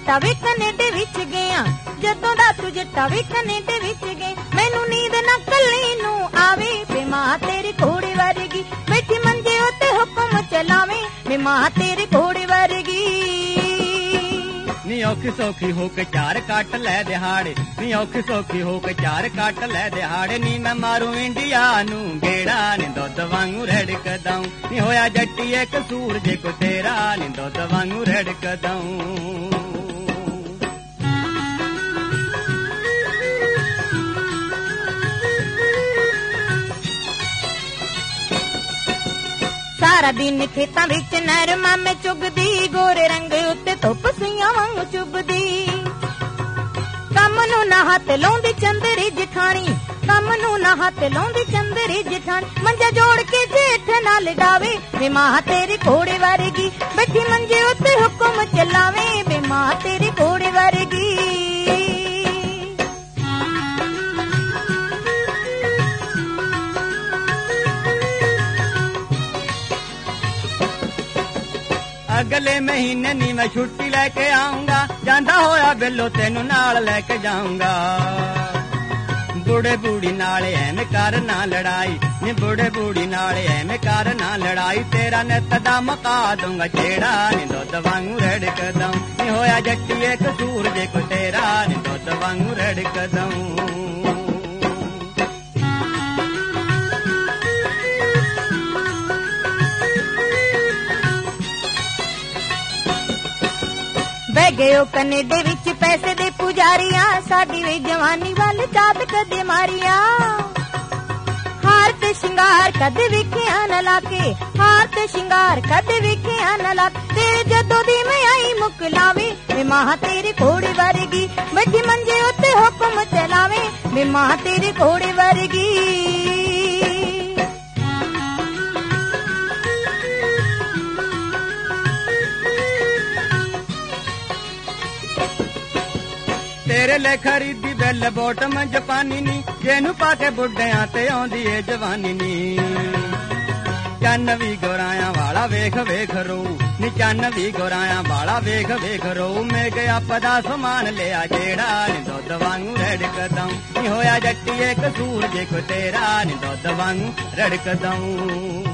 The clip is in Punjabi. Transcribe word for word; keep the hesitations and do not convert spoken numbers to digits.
ਜੱਟਾ ਵੇ ਕੈਨੇਡੇ ਵਿੱਚ ਗਿਆ, ਜਦੋਂ ਦਾ ਤੂੰ ਜੱਟਾ ਵੇ ਕੈਨੇਡੇ ਵਿੱਚ ਗਏ, ਮੈਨੂੰ ਨੀਂਦ ਨਾ ਕੱਲੀ ਨੂੰ ਆਵੇ ਵੇ ਮਾਂ ਤੇਰੀ ਘੋੜੇ ਵਰਗੀ, ਬੈਠੀ ਮੰਜੇ ਉੱਤੇ ਹੁਕਮ ਚਲਾਵੇ ਵੇ ਮਾਂ ਤੇਰੀ ਘੋੜੇ ਵਰਗੀ। ਨੀ ਔਖੀ ਸੌਖੀ ਹੋ ਕੇ ਚਾਰ ਕੱਟ ਲੈ ਦਿਹਾੜੇ, ਨੀ ਔਖੀ ਸੌਖੀ ਹੋ ਕੇ ਚਾਰ ਕੱਟ ਲੈ ਦਿਹਾੜੇ, ਨੀ ਮੈਂ ਮਾਰੂ ਇੰਡੀਆ ਨੂੰ ਗੇੜਾ, ਨੀ ਦੁੱਧ ਵਾਂਗੂ ਰੜਕਦਾਂ, ਨੀ ਹੋਇਆ ਜੱਟੀਏ ਕਸੂਰ ਜੇ ਕੋ ਤੇਰਾ, ਨੀ ਦੁੱਧ ਵਾਂਗੂ ਰੜਕਦਾਂ। ਸਾਰਾ ਦਿਨ ਖੇਤਾਂ ਵਿੱਚ ਨਹਿਰ ਮਾਮੇ ਚੁਗਦੀ, ਗੋਰੇ ਰੰਗ ਉੱਤੇ ਧੁੱਪ ਸੂਈਆਂ ਵਾਂਗੂ ਚੁੱਭਦੀ, ਕੰਮ ਨੂੰ ਨਾ ਹੱਥ ਲਾਉਂਦੀ ਚੰਦਰੀ ਜਠਾਣੀ, ਕੰਮ ਨੂੰ ਨਾ ਹੱਥ ਲਾਉਂਦੀ ਚੰਦਰੀ ਜਠਾਣੀ, ਮੰਜਾ ਜੋੜ ਕੇ ਜੇਠ ਨਾਲ ਡਾਵੇ ਵੇ ਮਾਂ ਤੇਰੀ ਘੋੜੇ ਵਰਗੀ, ਬੈਠੀ ਮੰਜੇ ਉੱਤੇ ਹੁਕਮ ਚਲਾਵੇ ਵੇ ਮਾਂ ਤੇਰੀ ਘੋੜੇ ਵਰਗੀ। ਅਗਲੇ ਮਹੀਨੇ ਨੀ ਮੈਂ ਛੁੱਟੀ ਲੈ ਕੇ ਆਉਂਗਾ, ਜਾਂਦਾ ਹੋਇਆ ਬਿੱਲੋ ਤੈਨੂੰ ਨਾਲ ਲੈ ਕੇ ਜਾਊਂਗਾ, ਬੁੜੇ ਬੂੜੀ ਨਾਲ ਐਵੇਂ ਕਰ ਨਾ ਲੜਾਈ, ਨੀ ਬੁੜੇ ਬੂੜੀ ਨਾਲ ਐਵੇਂ ਕਰ ਨਾ ਲੜਾਈ, ਤੇਰਾ ਨਿੱਤ ਦਾ ਮਕਾ ਦੂੰਗਾ ਜਿਹੜਾ, ਨੀ ਦੁੱਧ ਵਾਂਗੂ ਰੜਕਦਾਂ, ਨੀ ਹੋਇਆ ਜੱਟੀਏ ਕਸੂਰ ਜੇ ਕੋ ਤੇਰਾ, ਨੀ ਦੁੱਧ ਵਾਂਗੂ ਰੜਕਦਾਂ। ਬਹਿ ਗਏ ਉਹ ਕੈਨੇਡੇ ਵਿੱਚ ਪੈਸੇ ਦੇ ਪੁਜਾਰੀਆਂ, ਸਾਡੀ ਵੀ ਜਵਾਨੀ ਵੱਲ ਚਾਤ ਕਦੇ ਮਾਰੀਆਂ, ਹਾਰ ਤੇ ਸ਼ਿੰਗਾਰ ਕਦੇ ਵੇਖਿਆ ਨਾ ਲਾਕੇ, ਹਾਰ ਤੇ ਸ਼ਿੰਗਾਰ ਕਦੇ ਵੇਖਿਆ ਨਾ ਲਾਕੇ, ਤੇਰੇ ਜਦੋਂ ਦੀ ਮੈਂ ਆਈ ਮੁੱਕ ਲਾਵੇ ਵੇ ਮਾਂ ਤੇਰੀ ਘੋੜੇ ਵਰਗੀ, ਬੈਠੀ ਮੰਜੇ ਉੱਤੇ ਹੁਕਮ ਚਲਾਵੇ ਵੇ ਮਾਂ ਤੇਰੀ ਘੋੜੇ ਵਰਗੀ। ਤੇਰੇ ਲੈ ਖਰੀਦੀ ਬੈਲ ਬੋਟਮ ਜਪਾਨੀ ਨੀ, ਜਿਹਨੂੰ ਪਾ ਕੇ ਬੁੱਢਿਆਂ ਤੇ ਆਉਂਦੀ ਏ ਜਵਾਨੀ ਨੀ, ਚੰਨ ਵੀ ਗੋਰਾਇਆਂ ਵਾਲਾ ਵੇਖ ਵੇਖ ਰੋ, ਨੀ ਚੰਨ ਵੀ ਗੋਰਾਇਆਂ ਵਾਲਾ ਵੇਖ ਵੇਖ ਰੋ, ਮੈਂ ਗਿਆ ਆਪਦਾ ਸਮਾਨ ਲਿਆ ਜਿਹੜਾ, ਨੀ ਦੁੱਧ ਵਾਂਗੂ ਰੜਕਦਾਂ, ਨੀ ਹੋਇਆ ਜੱਟੀਏ ਕਸੂਰ ਜੇ ਕੋ ਤੇਰਾ, ਨੀ ਦੁੱਧ ਵਾਂਗੂ ਰੜਕਦਾਂ।